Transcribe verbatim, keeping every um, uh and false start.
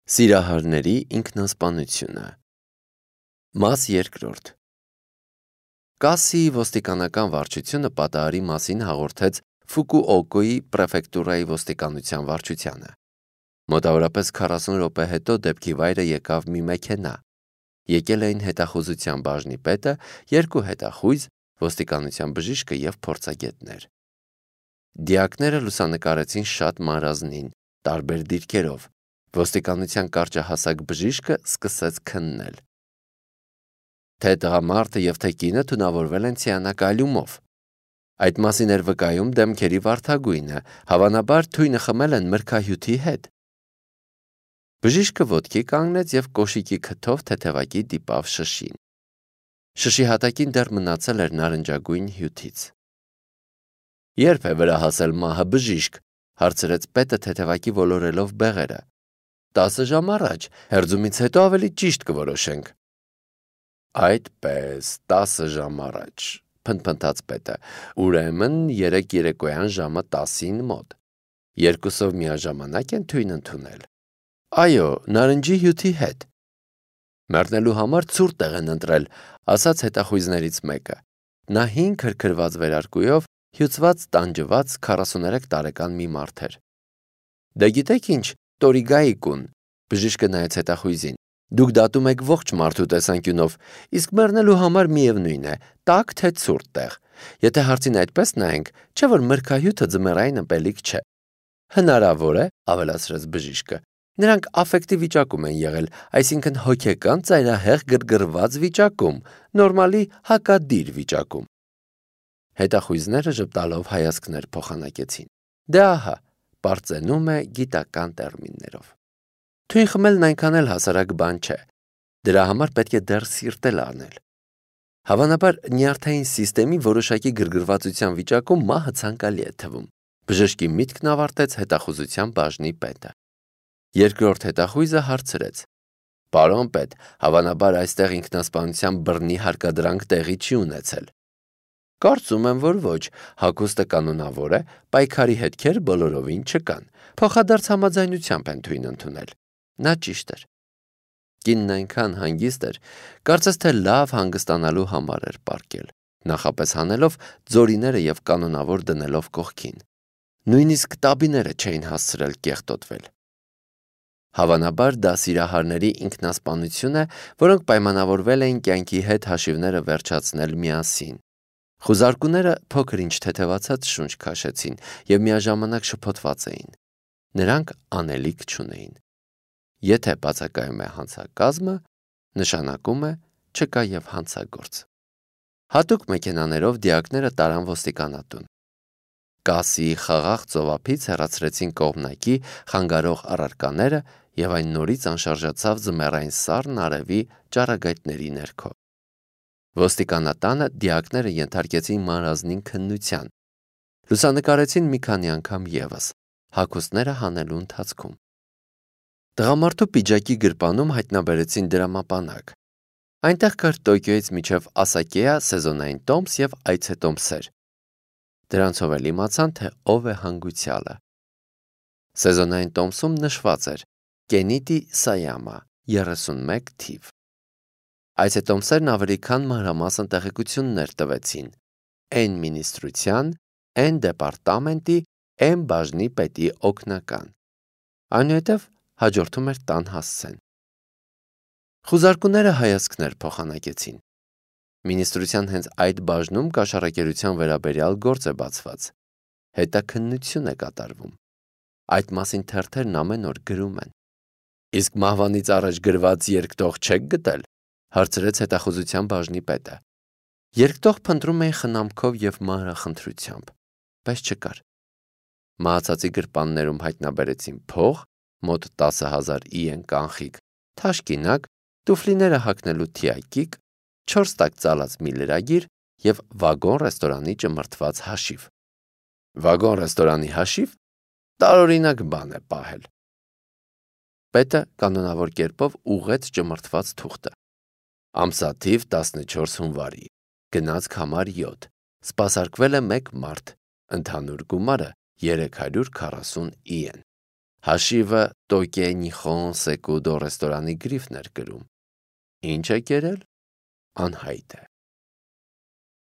Սիրահարների ինքնասպանությունը։ Մաս երկրորդ։ Կասսիի ոստիկանական վարչությունը պատահարի մասին հաղորդեց Ֆուկուօկայի պրեֆեկտուրայի ոստիկանության վարչությանը։ Մոտավորապես քառասուն րոպե հետո դեպքի վայրը եկավ մի մեքենա։ Եկել էին հետախուզության բաժնի պետը, երկու հետախույզ, ոստիկանության բժիշկը և փորձագետներ։ Դիակները լուսանկարեցին շատ մանրազնին, տարբեր դիրքերով։ Ոստիկանության կարճահասակ բժիշկը սկսեց քննել։ Թե տղամարդը և թե կինը թունավորվել են ցիանակալիումով։ Այդ մասին էր վկայում դեմքերի վարդագույնը, հավանաբար թույնը խմել են մրգահյութի հետ։ Բժիշկը ոտքի կանգնեց և կոշիկի քթով թեթևակի դիպավ շշին։ Շշի հատակին դեռ մնացել էր նարնջագույն հյութից։ Ե՞րբ է վրա հասել մահը, բժիշկ, հարցրեց պետը թեթևակի ոլորելով բեղերը։ Տասը ժամ առաջ, հերձումից հետո ավելի ճիշտ կորոշենք։ Այդպես, տասը ժամ առաջ, փնթփնթաց պետը, ուրեմն երեկ երեկոյան ժամը տասին մոտ։ Երկուսով միաժամանակ են թույն ընդունել։ Այո, նարնջի հյութի հետ։ Մեռնելու համար ցուրտ տեղ են ընտրել, ասաց հետախույզներից մեկը։ Նա հին քրքրված վերարկուով հյուծված տանջված քառասուներեք տարեկան մի մարդ էր։ Դե գիտեք ինչ, տորիգայի կուն, բժիշկը նայեց հետախույզին։ Դուք դատում եք ողջ մարդու տեսանկյունով, իսկ մեռնելու համար միևնույն է, տաք թե ցուրտ տեղ։ Եթե հարցին այդպես նայենք, չէ՞ որ մրգահյութը ձմեռային ըմպելիք չէ։ Հնարավոր է, ավելացրեց բժիշկը։ Նրանք աֆեկտի վիճակում են եղել, այսինքն հոգեկան ծայրահեղ գրգռված վիճակում, նորմալի հակադիր վիճակում։ Հետախույզները ժպտալով հայացքներ փոխանակեցին։ Դե ահա, պարծենում է գիտական տերմիններով։ Թույն խմելն այնքան էլ հասարակ բան չէ։ Դրա համար պետք է դեռ սիրտել առնել։ Հավանաբար նյարդային սիստեմի որոշակի գրգռվածության վիճակում մահը ցանկալի է թվում։ Բժշկի միտքն ավարտեց հետախուզության բաժնի պետը։ Երկրորդ հետախույզը հարցրեց. Պարոն պետ, հավանաբար այստեղ ինքնասպանության բռնի հարկադրանք տեղի չի ունեցել։ Կարծում եմ, որ ոչ, հագուստը կանոնավոր է, պայքարի հետքեր բոլորովին չկան։ Փոխադարձ համաձայնությամբ են թույն ընդունել։ Նա ճիշտ էր։ Կինն այնքան հանգիստ էր, կարծես թե լավ հանգստանալու համար էր պառկել, նախապես հանելով ձորիները և կանոնավոր դնելով կողքին։ Նույնիսկ տաբիները չէին հասցրել կեղտոտվել։ Հավանաբար դա սիրահարների ինքնասպանություն է, որոնք պայմանավորվել էին կյանքի հետ հաշիվները վերջացնել միասին։ Խուզարկուները փոքր-ինչ թեթևացած շունչ քաշեցին և միաժամանակ շփոթված էին։ Նրանք անելիք չունեին։ Եթե բացակայում է հանցակազմը, նշանակում է չկա և հանցագործ։ Հատուկ մեքենաներով դիակները տարան ոստիկանատուն։ Կասսիի խաղաղ ծովափից հեռացրեցին կողմնակի խանգարող առարկաները և այն նորից անշարժացավ ձմեռային սառն արևի ճառագայթների ներքո։ Ոստիկանատանը դիակները ենթարկեցին մանրազնին քննության։ Լուսանկարեցին մի քանի անգամ ևս, հագուստները հանելու ընթացքում։ Տղամարդու պիջակի գրպանում հայտնաբերեցին դրամապանակ։ Այնտեղ կար Տոկիոյից մինչև Ասակեա սեզոնային տոմս և այցետոմսեր։ Դրանցով էլ իմացան, թե ով է հանգուցյալը։ Սեզոնային տոմսում նշված էր Կենիտի Սայամա, երեսունմեկ թիվ։ Այցետոմսերն ավելի քան մանրամասն տեղեկություններ տվեցին N մինիստրության, N դեպարտամենտի, M բաժնի պետի օգնական։ Այնուհետև հաջորդում էր տան հասցեն։ Խուզարկուները հայացքներ փոխանակեցին։ Մինիստրության հենց այդ բաժնում կաշառակերության վերաբերյալ գործ է բացված։ Հետաքննություն է կատարվում։ Այդ մասին թերթերն ամեն օր գրում են։ Իսկ մահվանից առաջ գրված երկտող չեք գտել, հարցրեց հետախուզության բաժնի պետը։ Երկտող փնտրում էին խնամքով և մանրախնդրությամբ, բայց չկար։ Մահացածի գրպաններում հայտնաբերեցին փող, մոտ տասը հազար իեն կանխիկ, թաշկինակ, տուֆլիները հագնելու թիակիկ, չորս տակ ծալած մի լրագիր և վագոն ռեստորանի ճմրթված հաշիվ։ Վագոն ռեստորանի հաշիվ, տարօրինակ բան է պահել։ Պետը կանոնավոր կերպով ուղղեց ճմրթված թուղթը։ Ամսաթիվ տասնչորս հունվարի, գնացք համար յոթ, սպասարկվել է մեկ մարդ, ընդհանուր գումարը երեք հարյուր քառասուն իեն։ Հաշիվը Տոկե Նիխոն Սեկուդո ռեստորանի գրիֆն էր գրում։ Ինչ է կերել։ Անհայտ է։